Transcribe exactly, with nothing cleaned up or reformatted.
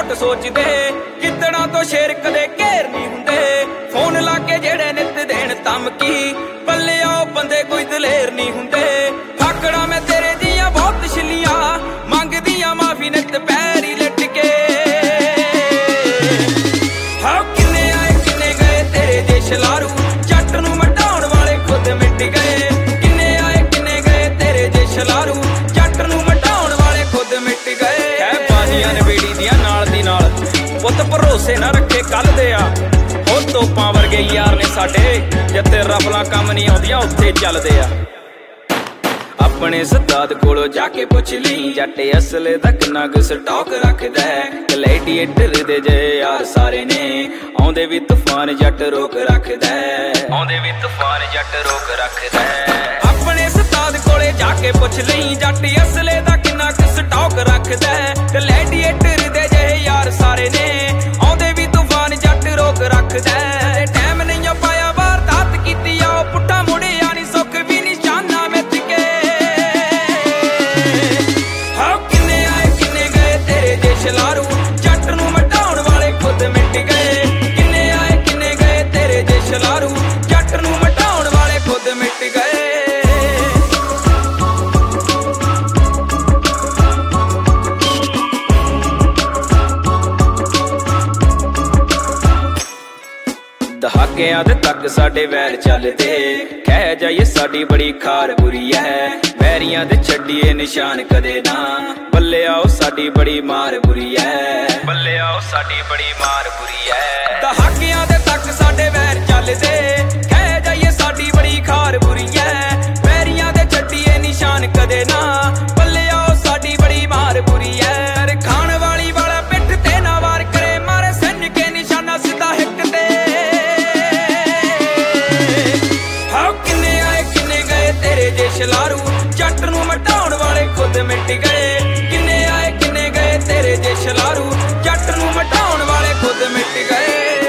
बहुत सोचदे कितना तो शेर कदे घेर नहीं हुंदे फोन ला के जेड़े नित देण धमकी पल्ले आओ बंदे कोई दलेर नहीं हुंदे फाकड़ा मैं तेरे दियां बहुत छिलियां मंगदियां माफी नित पैरी लट के हां किन्ने आए किन्ने गए तेरे देश लारू जट नूं मटाउण वाले खुद मिट गए किन्ने आए किन्ने गए तेरे देश लारू जट नूं मटाउण वाले खुद मिट गए है बाजियां नवेड़ी दियां नाल दी नाल पुत भरोसे ना रखे कल दे आ हो तोपां वर्गे यार ने साडे जिथे रफला कम नहीं आउंदियां उत्थे चलदे आ अपने सदाद कोलों जाके पुछ ली जट असले दा किन्ना क स्टॉक रखदा है ग्लैडिएटर दे जे यार सारे ने आउंदे भी तूफान जट रोक रखदा है आउंदे भी तूफान जट रोक रखदा है अपने सदाद कोले जाके पुछ ली जट असले दा किन्ना क स्टॉक रखदा है ग्लैडिएटर दे जे यार सारे ने आउंदे भी तूफान जट रोक रखदा है टाइम नहीं पाया वारदात कीती आ पुट्ठा मुड़िया नहीं सुख भी निशाना मिट के हां किन्ने आए किन्ने गए तेरे देश लारू जट नूं मटाउण वाले खुद मिट गए किन्ने आए किन्ने गए तेरे देश लारू जट नूं मटाउण वाले खुद मिट गए दहाकियां दे तक साडे वैर चलदे कह जाइए साडी बड़ी खार बुरी है वैरियां दे छड्डिए निशान कदे ना बल्ले आओ साडी बड़ी मार बुरी है बल्ले आओ साडी बड़ी मार बुरी है दहाकियां दे तक साडे वैर चलदे कह जाइए साडी बड़ी खार बुरी है वैरियां दे छड्डिए निशान कदे ना बल्ले आओ साडी बड़ी मार बुरी है खान वाली वाला पिठ ते ना वार करे मारे सन के निशाना सीधा हिट ते तेरे देश लारू जट नूं मटाउण वाले खुद मिट गए किन्ने आए किन्ने गए तेरे देश लारू जट नूं मटाउण वाले खुद मिट गए।